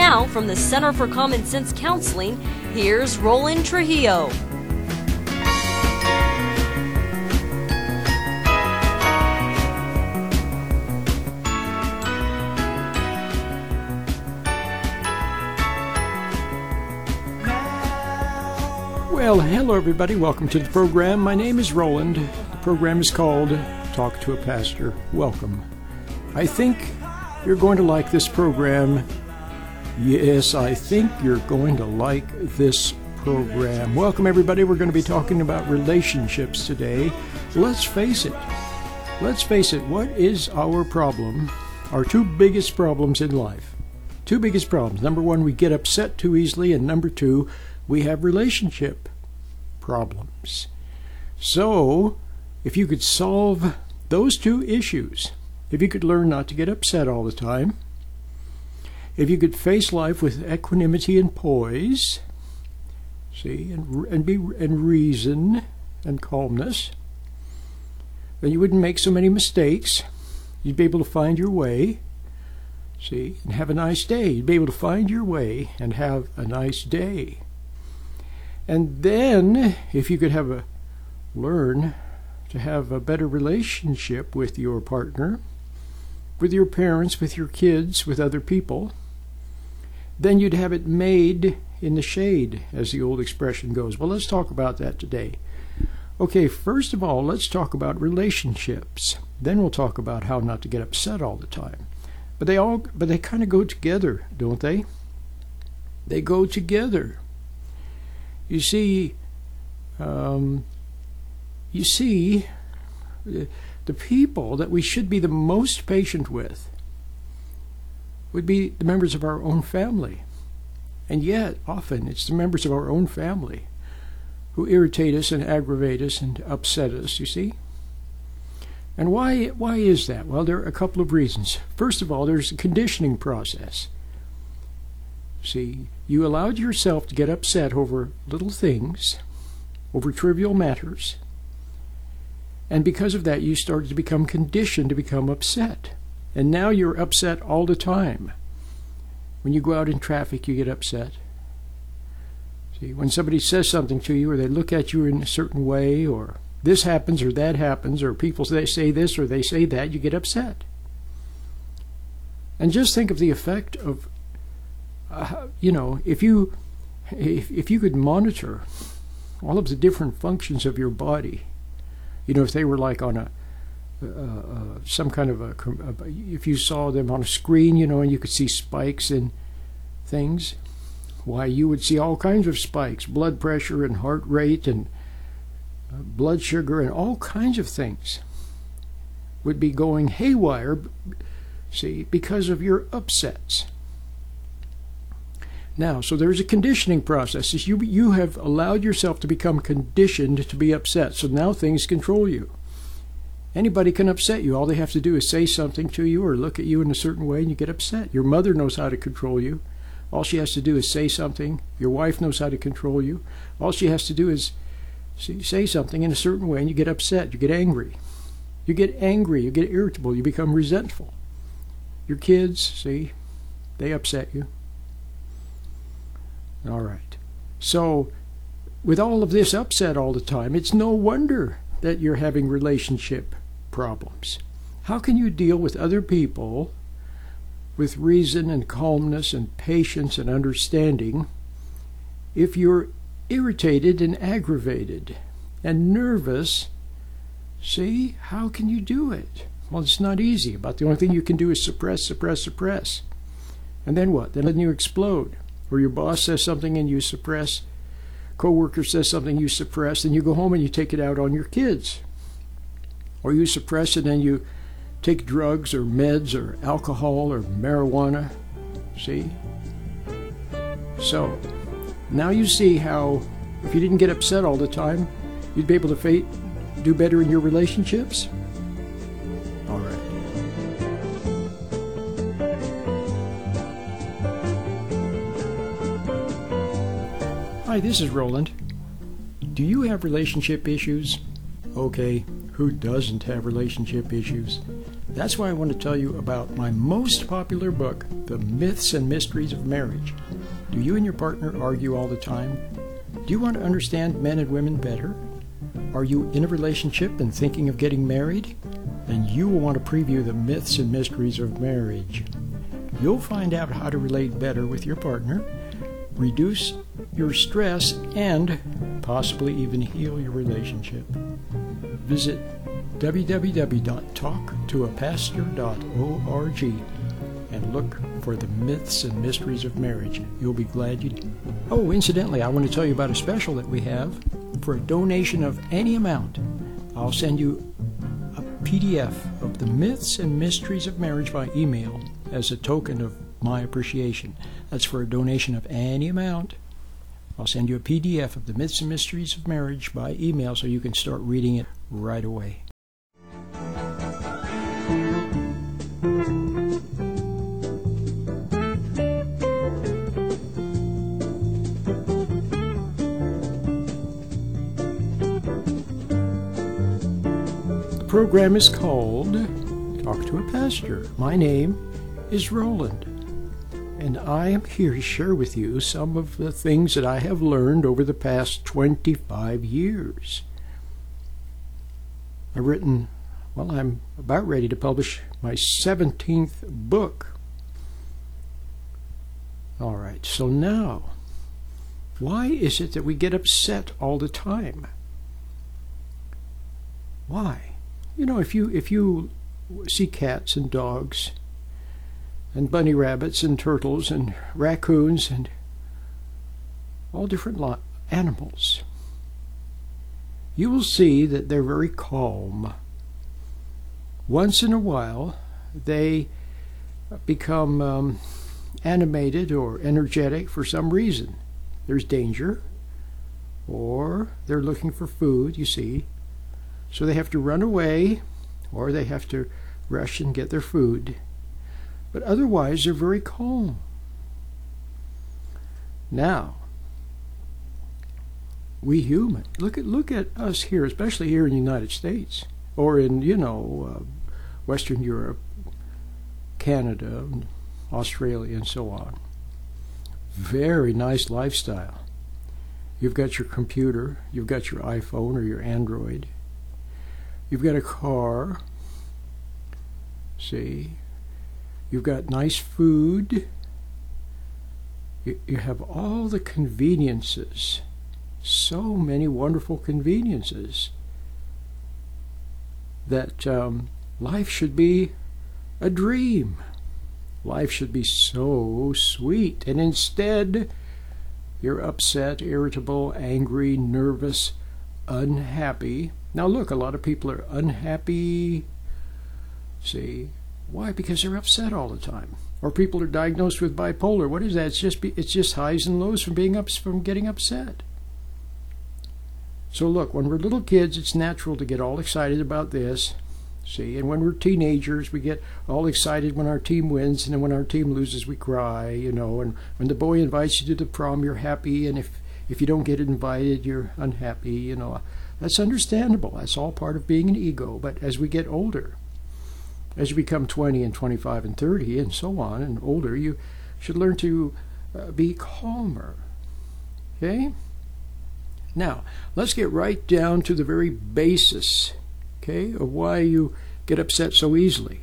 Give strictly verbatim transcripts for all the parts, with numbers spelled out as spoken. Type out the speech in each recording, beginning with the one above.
Now, from the Center for Common Sense Counseling, here's Roland Trujillo. Well, hello everybody. Welcome to the program. My name is Roland. The program is called Talk to a Pastor. Welcome. I think you're going to like this program. Yes, I think you're going to like this program. Welcome everybody. We're going to be talking about relationships today. Let's face it. Let's face it. What is our problem? Our two biggest problems in life. Two biggest problems. Number one, we get upset too easily, and number two, we have relationship problems. So, if you could solve those two issues, if you could learn not to get upset all the time, if you could face life with equanimity and poise, see, and and be and reason and calmness, then you wouldn't make so many mistakes. You'd be able to find your way, see, and have a nice day. You'd be able to find your way and have a nice day. And then, if you could have a learn to have a better relationship with your partner, with your parents, with your kids, with other people, then you'd have it made in the shade, as the old expression goes. Well, let's talk about that today. Okay, first of all, let's talk about relationships. Then we'll talk about how not to get upset all the time. But they all, but they kind of go together, don't they? They go together. You see, um, you see, the people that we should be the most patient with would be the members of our own family. And yet, often, it's the members of our own family who irritate us and aggravate us and upset us, you see? And why, why is that? Well, there are a couple of reasons. First of all, there's a conditioning process. See, you allowed yourself to get upset over little things, over trivial matters, and because of that you started to become conditioned to become upset. And now you're upset all the time. When you go out in traffic, you get upset. See, when somebody says something to you, or they look at you in a certain way, or this happens or that happens, or people they say this or they say that, you get upset. And just think of the effect of Uh, you know, if you if, if you could monitor all of the different functions of your body, you know, if they were like on a uh, uh, some kind of a, if you saw them on a screen, you know, and you could see spikes in things, why, you would see all kinds of spikes, blood pressure and heart rate and uh, blood sugar and all kinds of things would be going haywire, see, because of your upsets. Now, so there's a conditioning process. You, you have allowed yourself to become conditioned to be upset. So now things control you. Anybody can upset you. All they have to do is say something to you or look at you in a certain way and you get upset. Your mother knows how to control you. All she has to do is say something. Your wife knows how to control you. All she has to do is say something in a certain way and you get upset. You get angry. You get angry. You get irritable. You become resentful. Your kids, see, they upset you. All right. So, with all of this upset all the time, it's no wonder that you're having relationship problems. How can you deal with other people with reason and calmness and patience and understanding if you're irritated and aggravated and nervous? See, how can you do it? Well, it's not easy. About the only thing you can do is suppress, suppress, suppress. And then what? Then you explode. Or your boss says something and you suppress, coworker says something you suppress, and you go home and you take it out on your kids. Or you suppress it and you take drugs or meds or alcohol or marijuana. See? So, now you see how if you didn't get upset all the time, you'd be able to fa- do better in your relationships? All right. Hi, this is Roland. Do you have relationship issues? Okay, Who doesn't have relationship issues? That's why I want to tell you about my most popular book, The Myths and Mysteries of Marriage. Do you and your partner argue all the time? Do you want to understand men and women better? Are you in a relationship and thinking of getting married? Then you will want to preview The Myths and Mysteries of Marriage. You'll find out how to relate better with your partner, reduce your stress, and possibly even heal your relationship. Visit w w w dot talk to a pastor dot org and look for The Myths and Mysteries of Marriage. You'll be glad you did. Oh, incidentally, I want to tell you about a special that we have. For a donation of any amount, I'll send you a P D F of The Myths and Mysteries of Marriage by email as a token of my appreciation. That's for a donation of any amount. I'll send you a P D F of The Myths and Mysteries of Marriage by email so you can start reading it right away. The program is called Talk to a Pastor. My name is Roland, and I am here to share with you some of the things that I have learned over the past twenty-five years. I've written, well, I'm about ready to publish my seventeenth book. All right, so now, why is it that we get upset all the time? Why? You know, if you if you see cats and dogs and bunny rabbits and turtles and raccoons and all different lo- animals, you will see that they're very calm. Once in a while, they become um, animated or energetic for some reason. There's danger, or they're looking for food, you see. So they have to run away, or they have to rush and get their food. But otherwise, they're very calm. Now, we humans, look at look at us here, especially here in the United States, or in, you know, uh, Western Europe, Canada, Australia, and so on. Very nice lifestyle. You've got your computer, you've got your iPhone or your Android. You've got a car, see, you've got nice food, you, you have all the conveniences, so many wonderful conveniences, that um, life should be a dream. Life should be so sweet, and instead you're upset, irritable, angry, nervous, unhappy. Now look, a lot of people are unhappy. See, why? Because they're upset all the time. Or people are diagnosed with bipolar. What is that? It's just be, it's just highs and lows from being up from getting upset. So look, when we're little kids, it's natural to get all excited about this. See, and when we're teenagers, we get all excited when our team wins, and then when our team loses, we cry, you know. And when the boy invites you to the prom, you're happy, and if if you don't get invited, you're unhappy, you know. That's understandable. That's all part of being an ego. But as we get older, as you become twenty and twenty-five and thirty and so on and older, you should learn to uh, be calmer. Okay? Now, let's get right down to the very basis, okay, of why you get upset so easily.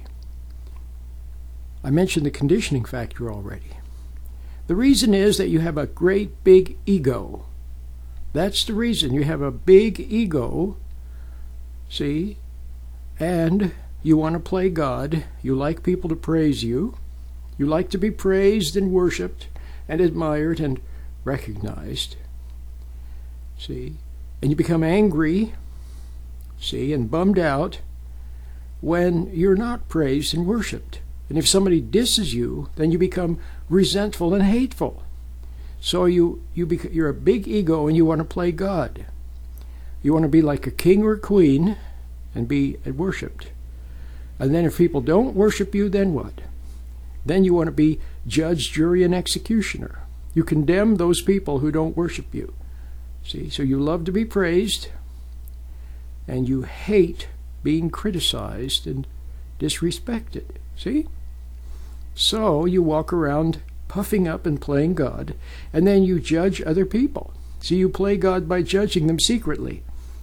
I mentioned the conditioning factor already. The reason is that you have a great big ego. That's the reason. You have a big ego, see, and you want to play God. You like people to praise you. You like to be praised and worshipped and admired and recognized, see, and you become angry, see, and bummed out when you're not praised and worshipped. And if somebody disses you, then you become resentful and hateful. So you, you bec- you're a big ego and you want to play God. You want to be like a king or a queen and be worshipped. And then if people don't worship you, then what? Then you want to be judge, jury, and executioner. You condemn those people who don't worship you. See, so you love to be praised and you hate being criticized and disrespected. See? So you walk around puffing up and playing God, and then you judge other people. So you play God by judging them secretly.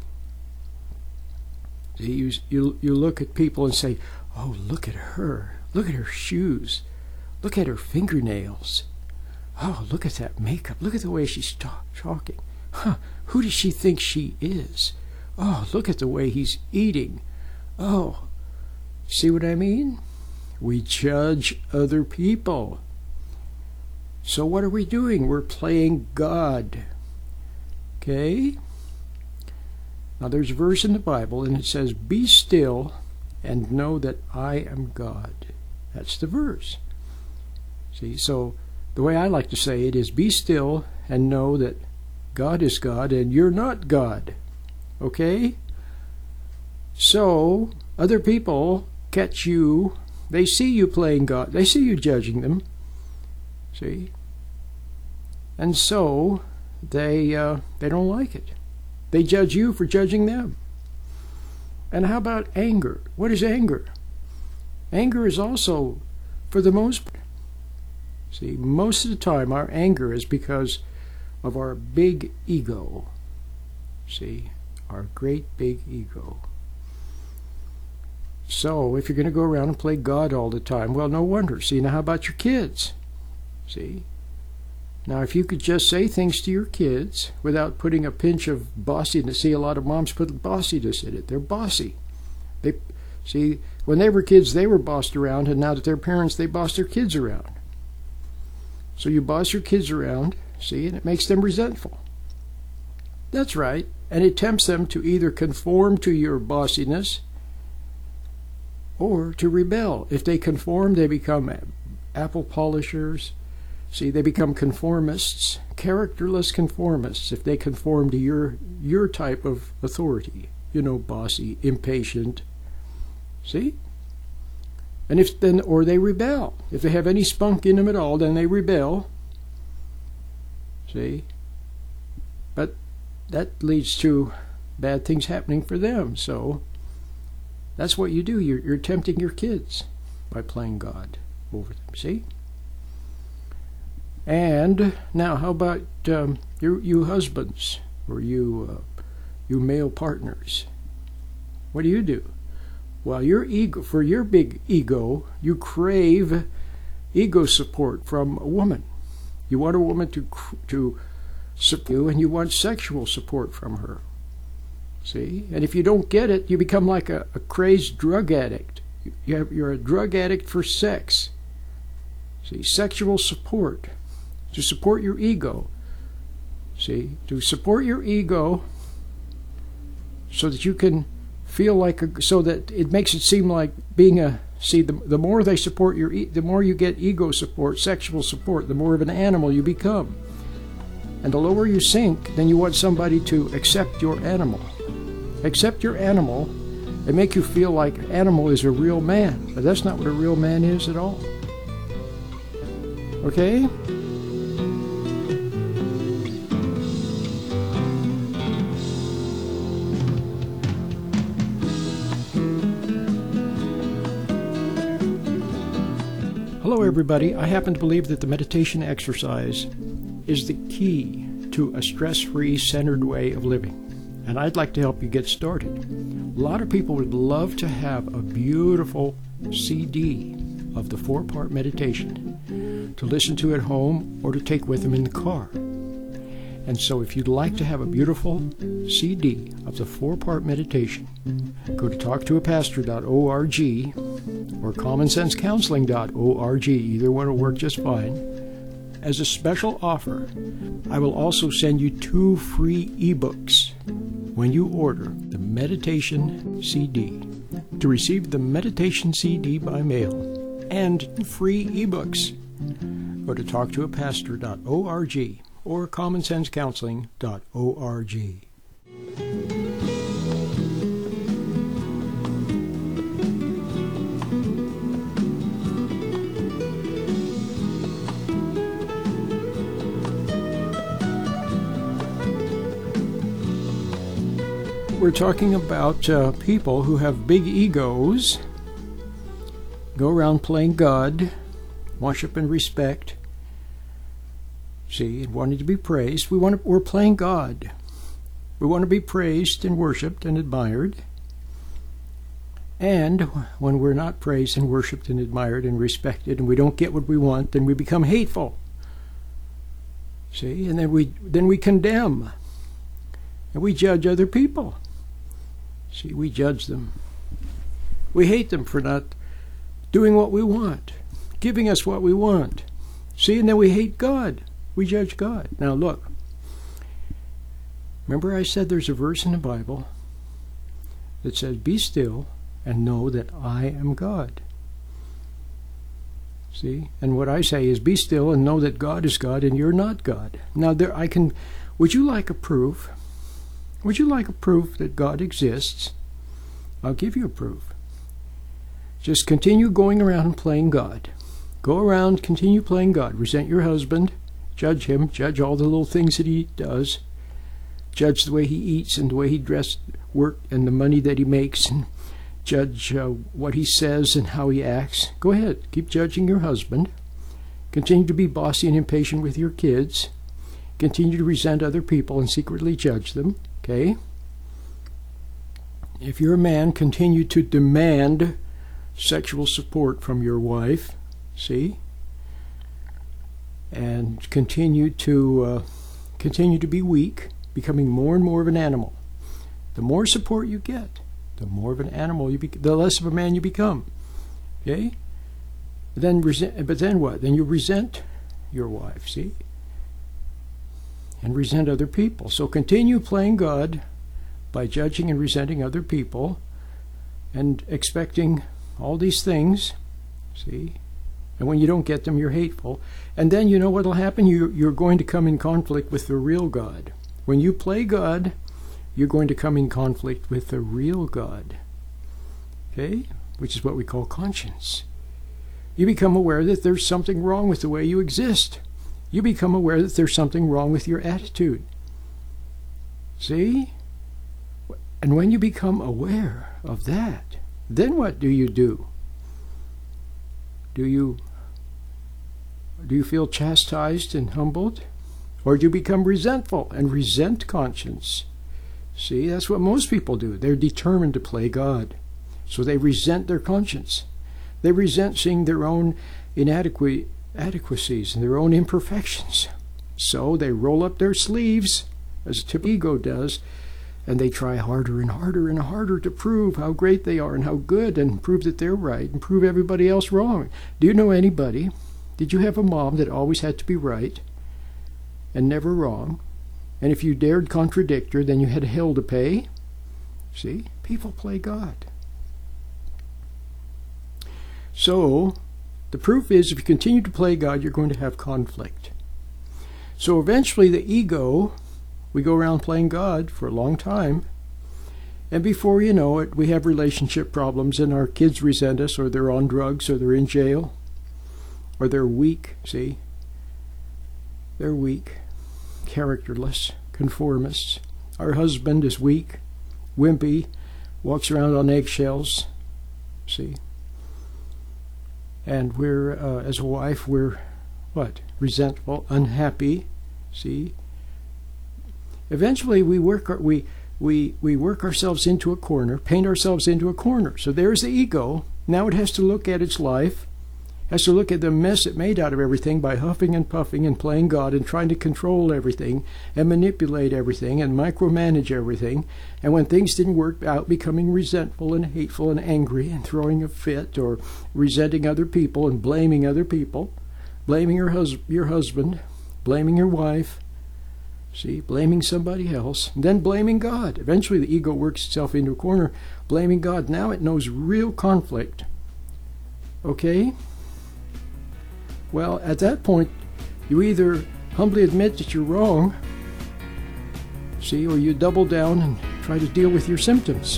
See, you, you, you look at people and say, oh, look at her. Look at her shoes. Look at her fingernails. Oh, look at that makeup. Look at the way she's talk talking. Huh, who does she think she is? Oh, look at the way he's eating. Oh, see what I mean? We judge other people. So what are we doing? We're playing God. Okay? Now there's a verse in the Bible and it says, be still and know that I am God. That's the verse. See, so the way I like to say it is, be still and know that God is God and you're not God. Okay? So other people catch you, they see you playing God, they see you judging them. See? And so they uh, they don't like it. They judge you for judging them. And how about anger? What is anger? Anger is also, for the most part, see, most of the time our anger is because of our big ego. See, our great big ego. So if you're going to go around and play God all the time, well, no wonder. See, now how about your kids? See? Now, if you could just say things to your kids without putting a pinch of bossiness. See, a lot of moms put bossiness in it. They're bossy. They, see, when they were kids, they were bossed around, and now that they're parents, they boss their kids around. So you boss your kids around, see, and it makes them resentful. That's right. And it tempts them to either conform to your bossiness or to rebel. If they conform, they become apple polishers. See, they become conformists, characterless conformists, if they conform to your your type of authority. You know, bossy, impatient. See? And if then, or they rebel. If they have any spunk in them at all, then they rebel. See? But that leads to bad things happening for them. So that's what you do. You're, you're tempting your kids by playing God over them. See? And now, how about um, you, you husbands or you, uh, you male partners? What do you do? Well, your ego, for your big ego, you crave ego support from a woman. You want a woman to to support you, and you want sexual support from her. See, and if you don't get it, you become like a, a crazed drug addict. You have, you're a drug addict for sex. See, sexual support. To support your ego. See, to support your ego so that you can feel like, a, so that it makes it seem like being a, see, the, the more they support your, e the more you get ego support, sexual support, the more of an animal you become. And the lower you sink, then you want somebody to accept your animal. Accept your animal and make you feel like an animal is a real man. But that's not what a real man is at all. Okay? Hello everybody, I happen to believe that the meditation exercise is the key to a stress-free, centered way of living. And I'd like to help you get started. A lot of people would love to have a beautiful C D of the four-part meditation to listen to at home or to take with them in the car. And so if you'd like to have a beautiful C D of the four-part meditation, go to talk to a pastor dot org or common sense counseling dot org. Either one will work just fine. As a special offer, I will also send you two free ebooks when you order the meditation C D. To receive the meditation C D by mail and free ebooks, go to talk to a pastor dot org or common sense counseling dot org. we're talking about uh, people who have big egos, go around playing God, worship and respect, see, and wanting to be praised. We want to, we're playing God. We want to be praised and worshipped and admired. And when we're not praised and worshipped and admired and respected, and we don't get what we want, then we become hateful. See, and then we then we condemn, and we judge other people. See, we judge them. We hate them for not doing what we want, giving us what we want. See, and then we hate God. We judge God. Now look, remember I said there's a verse in the Bible that says, "Be still and know that I am God." See? And what I say is, be still and know that God is God and you're not God. Now there I can would you like a proof? Would you like a proof that God exists? I'll give you a proof. Just continue going around and playing God. Go around, continue playing God. Resent your husband, judge him, judge all the little things that he does, judge the way he eats and the way he dresses, work, and the money that he makes, and judge uh, what he says and how he acts. Go ahead, keep judging your husband. Continue to be bossy and impatient with your kids. Continue to resent other people and secretly judge them. Okay? If you're a man, continue to demand sexual support from your wife. See? And continue to uh, continue to be weak, becoming more and more of an animal. The more support you get, the more of an animal you become, the less of a man you become. Okay? Then resent, but then what? Then you resent your wife, see? And resent other people. So continue playing God by judging and resenting other people and expecting all these things, see? And when you don't get them, you're hateful. And then you know what will happen? You, you're going to come in conflict with the real God. When you play God, you're going to come in conflict with the real God, okay? Which is what we call conscience. You become aware that there's something wrong with the way you exist. You become aware that there's something wrong with your attitude. See? And when you become aware of that, then what do you do? Do you, do you feel chastised and humbled? Or do you become resentful and resent conscience? See, that's what most people do. They're determined to play God. So they resent their conscience. They resent seeing their own inadequate inadequacies and their own imperfections. So they roll up their sleeves, as a typical ego does, and they try harder and harder and harder to prove how great they are and how good, and prove that they're right and prove everybody else wrong. Do you know anybody? Did you have a mom that always had to be right and never wrong? And if you dared contradict her, then you had hell to pay. See? People play God. So, the proof is if you continue to play God, you're going to have conflict. So eventually the ego, we go around playing God for a long time, and before you know it, we have relationship problems, and our kids resent us, or they're on drugs, or they're in jail, or they're weak, see? They're weak. Characterless, conformists. Our husband is weak, wimpy, walks around on eggshells, see? And we're, uh, as a wife, we're, what? Resentful, unhappy, see? Eventually we work, our, we, we, we work ourselves into a corner, paint ourselves into a corner. So there's the ego. Now it has to look at its life, has to look at the mess it made out of everything by huffing and puffing and playing God and trying to control everything and manipulate everything and micromanage everything. And when things didn't work out, becoming resentful and hateful and angry and throwing a fit or resenting other people and blaming other people, blaming your, hus your husband, blaming your wife, see, blaming somebody else, and then blaming God. Eventually the ego works itself into a corner, blaming God. Now it knows real conflict. Okay? Well, at that point, you either humbly admit that you're wrong, see, or you double down and try to deal with your symptoms.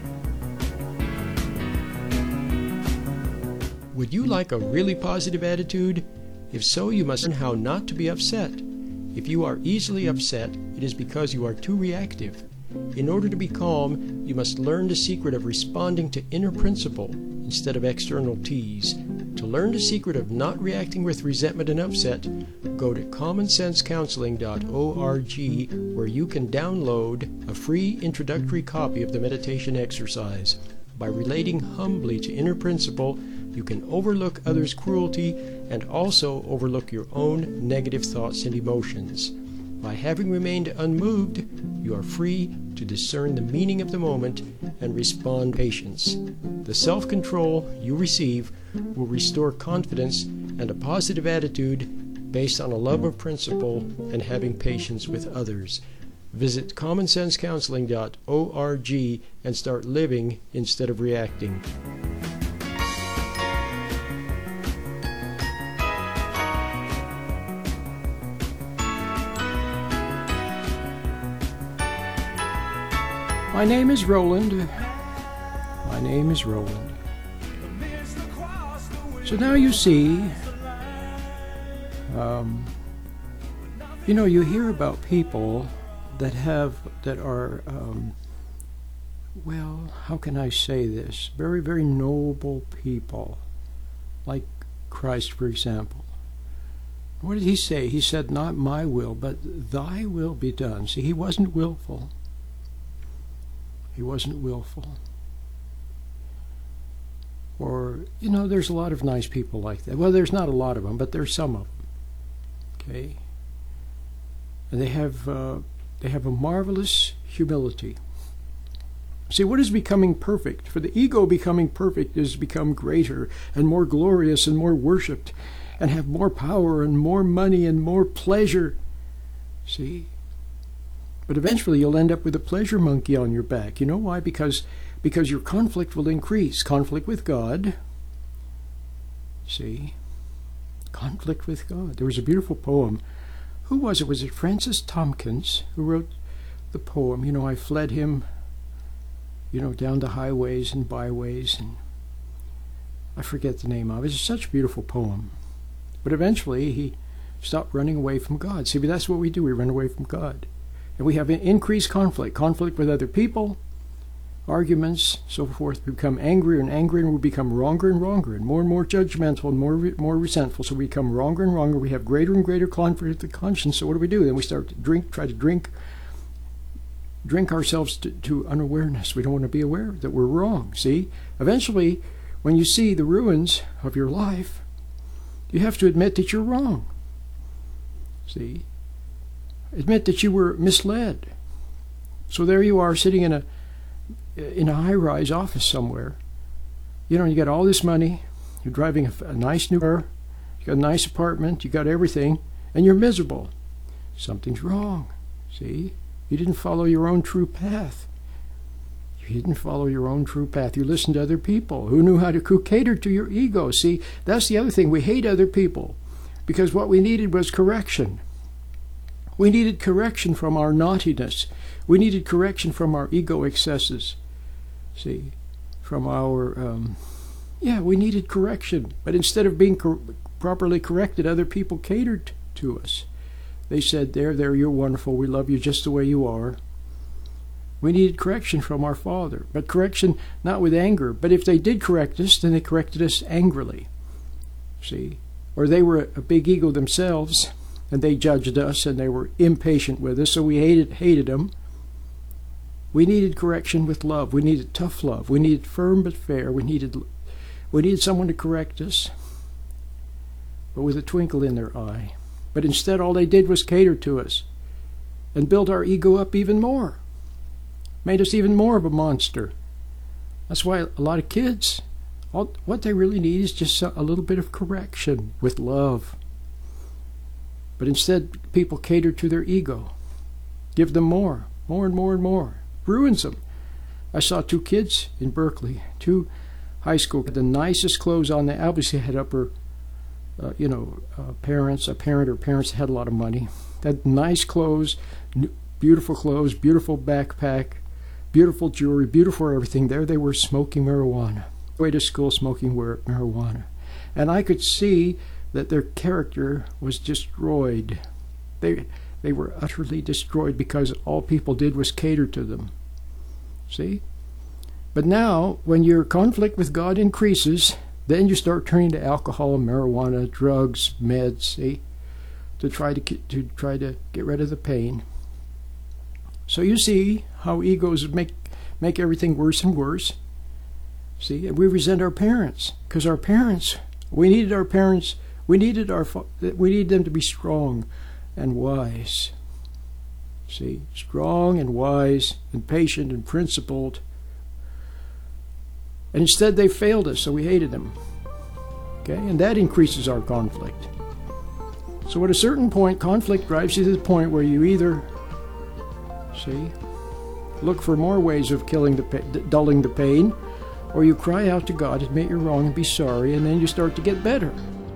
Would you like a really positive attitude? If so, you must learn how not to be upset. If you are easily upset, it is because you are too reactive. In order to be calm, you must learn the secret of responding to inner principle instead of external tease. To learn the secret of not reacting with resentment and upset, go to common sense counseling dot org, where you can download a free introductory copy of the meditation exercise. By relating humbly to inner principle, you can overlook others' cruelty and also overlook your own negative thoughts and emotions. By having remained unmoved, you are free to discern the meaning of the moment and respond with patience. The self-control you receive will restore confidence and a positive attitude based on a love of principle and having patience with others. Visit common sense counseling dot org and start living instead of reacting. My name is Roland. My name is Roland. So now you see, um, you know, you hear about people that have, that are, um, well, how can I say this? Very, very noble people, like Christ, for example. What did he say? He said, not my will, but thy will be done. See, he wasn't willful. He wasn't willful. Or, you know, there's a lot of nice people like that. Well, there's not a lot of them, but there's some of them. Okay? And they have, uh, they have a marvelous humility. See, what is becoming perfect? For the ego, becoming perfect is become greater and more glorious and more worshipped and have more power and more money and more pleasure. See? But eventually you'll end up with a pleasure monkey on your back. You know why? Because because your conflict will increase. Conflict with God. See? Conflict with God. There was a beautiful poem. Who was it? Was it Francis Tompkins who wrote the poem? You know, I fled him, you know, down the highways and byways, and I forget the name of it. It's such a beautiful poem. But eventually he stopped running away from God. See, but that's what we do. We run away from God. And we have increased conflict, conflict with other people, arguments, so forth. We become angrier and angrier, and we become wronger and wronger, and more and more judgmental and more more resentful. So we become wronger and wronger. We have greater and greater conflict of conscience. So what do we do? Then we start to drink, try to drink, drink ourselves to, to unawareness. We don't want to be aware that we're wrong. See, eventually, when you see the ruins of your life, you have to admit that you're wrong. See. Admit that you were misled. So there you are sitting in a in a high-rise office somewhere. You know, you got all this money, you're driving a, a nice new car, you got a nice apartment, you got everything, and you're miserable. Something's wrong. See? You didn't follow your own true path. You didn't follow your own true path. You listened to other people who knew how to who catered to your ego. See, that's the other thing. We hate other people because what we needed was correction. We needed correction from our naughtiness. We needed correction from our ego excesses. See, from our, um, yeah, we needed correction. But instead of being cor properly corrected, other people catered to us. They said, there, there, you're wonderful. We love you just the way you are. We needed correction from our Father. But correction not with anger. But if they did correct us, then they corrected us angrily. See, or they were a big ego themselves, and they judged us, and they were impatient with us, so we hated hated them. We needed correction with love. We needed tough love. We needed firm but fair. We needed, we needed someone to correct us, but with a twinkle in their eye. But instead, all they did was cater to us and build our ego up even more, made us even more of a monster. That's why a lot of kids, all, what they really need is just a little bit of correction with love. But instead, people cater to their ego. Give them more, more and more and more. Ruins them. I saw two kids in Berkeley, two high school, the nicest clothes on. They obviously had upper, uh, you know, uh, parents, a parent or parents had a lot of money. Had nice clothes, beautiful clothes, beautiful backpack, beautiful jewelry, beautiful everything. There they were smoking marijuana. Way to school smoking marijuana. And I could see that their character was destroyed. They They were utterly destroyed because all people did was cater to them. See? But now, when your conflict with God increases, then you start turning to alcohol, marijuana, drugs, meds, see, to try to to try to get rid of the pain. So you see how egos make make everything worse and worse. See, and we resent our parents because our parents, we needed our parents, we needed our we needed them to be strong and wise. See, strong and wise and patient and principled. And instead they failed us, so we hated them. Okay, and that increases our conflict. So at a certain point, conflict drives you to the point where you either, see, look for more ways of killing the dulling the pain, or you cry out to God, admit you're wrong and be sorry, and then you start to get better.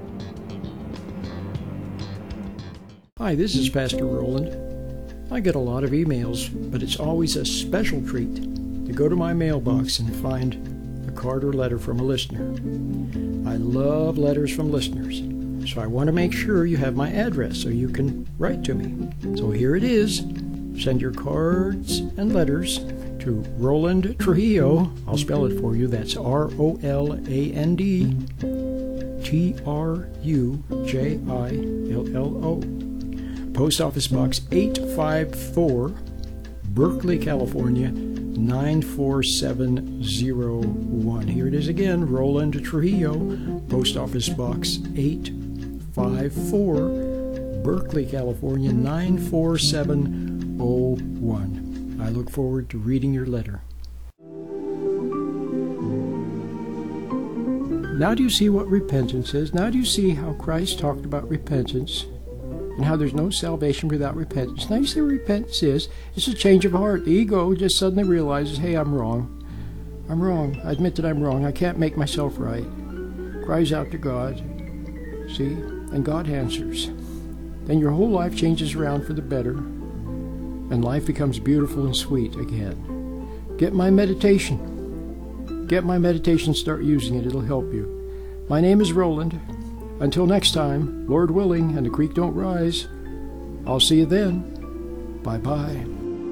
Hi, this is Pastor Roland. I get a lot of emails, but it's always a special treat to go to my mailbox and find a card or letter from a listener. I love letters from listeners, so I want to make sure you have my address so you can write to me. So here it is. Send your cards and letters to Roland Trujillo. I'll spell it for you. That's R O L A N D T R U J I L L O. Post Office Box eight five four, Berkeley, California, nine four seven zero one. Here it is again, Roland Trujillo, Post Office Box eight five four, Berkeley, California, nine four seven zero one. I look forward to reading your letter. Now do you see what repentance is? Now do you see how Christ talked about repentance and how there's no salvation without repentance? Now you see what repentance is. It's a change of heart. The ego just suddenly realizes, hey, I'm wrong. I'm wrong. I admit that I'm wrong. I can't make myself right. Cries out to God. See? And God answers. Then your whole life changes around for the better, and life becomes beautiful and sweet again. Get my meditation. Get my meditation, start using it. It'll help you. My name is Roland. Until next time, Lord willing, and the creek don't rise, I'll see you then. Bye-bye.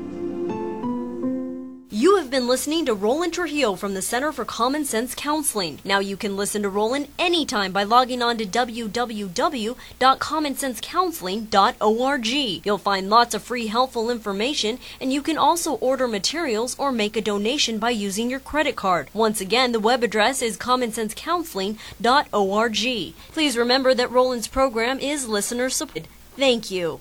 You have been listening to Roland Trujillo from the Center for Common Sense Counseling. Now you can listen to Roland anytime by logging on to w w w dot common sense counseling dot org. You'll find lots of free helpful information, and you can also order materials or make a donation by using your credit card. Once again, the web address is common sense counseling dot org. Please remember that Roland's program is listener supported. Thank you.